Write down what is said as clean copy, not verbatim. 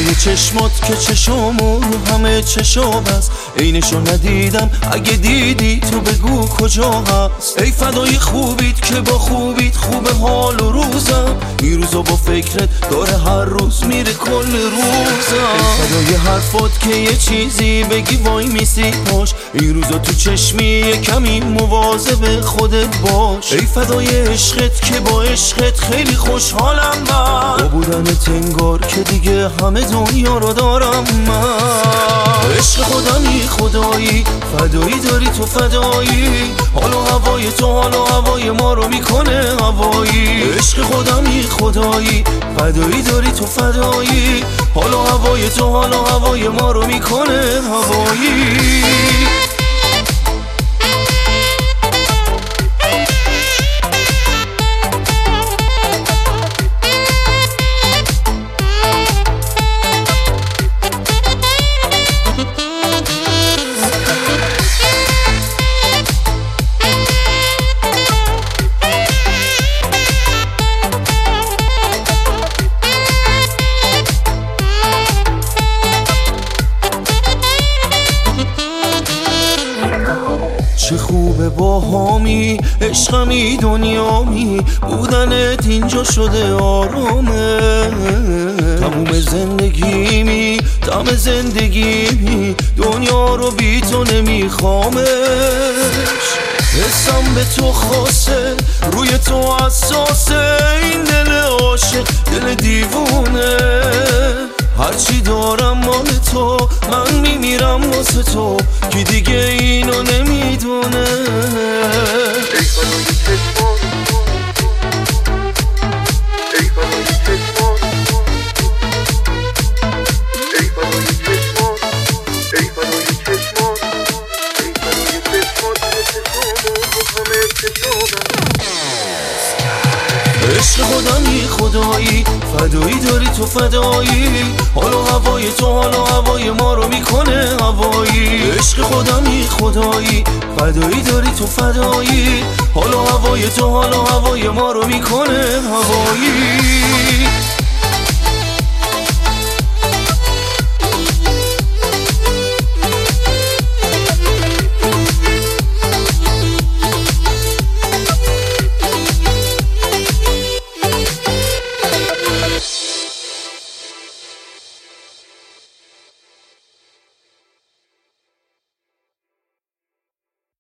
روی چشمات که چشامو رو همه چشام هست، عینشو ندیدم اگه دیدی تو بگو کجا هست. ای فدای خوبیت که با خوبیت خوب حال و روزم، این روزا با فکرت داره هر روز میره کل روزم. ای فدای حرفات که یه چیزی بگی وای میسی پاش، این روزا تو چشمی یه کمی مواظب خودت باش. ای فدای عشقت که با عشقت خیلی خوشحالم من، با بودنت انگار که دیگه همه دنیا رو دارم من. عشق خودمی خدایی، فدایی داری تو فدایی، حال و هوای تو حال و هوای ما رو میکنه هوایی. عشق خودمی خدایی، فدایی داری تو فدایی، حال و هوای تو حال و هوای ما رو میکنه هوایی. چه خوبه با هامی عشقمی دنیامی، بودنت اینجا شده آرامه. تموم زندگیمی تمام زندگیمی، دنیا رو بی تو نمیخوامش. حسم به تو خاصه، روی تو حساسه، این دل عاشق دل دیوونه. هرچی دارم مال تو، من میمیرم واسه تو، کی دیگه اینو نمیدونه. ای فدای چشمات، ای فدای چشمات، ای فدای چشمات، ای فدای چشمات، ای فدای چشمات، چشمات همه چشمات. عشق خودمی خدایی، فدایی داری تو فدایی، حال و هوای تو حال و هوای ما رو میکنه هوایی. عشق خودمی خدایی، فدایی داری تو فدایی، حال و هوای تو حال و هوای ما رو میکنه هوایی.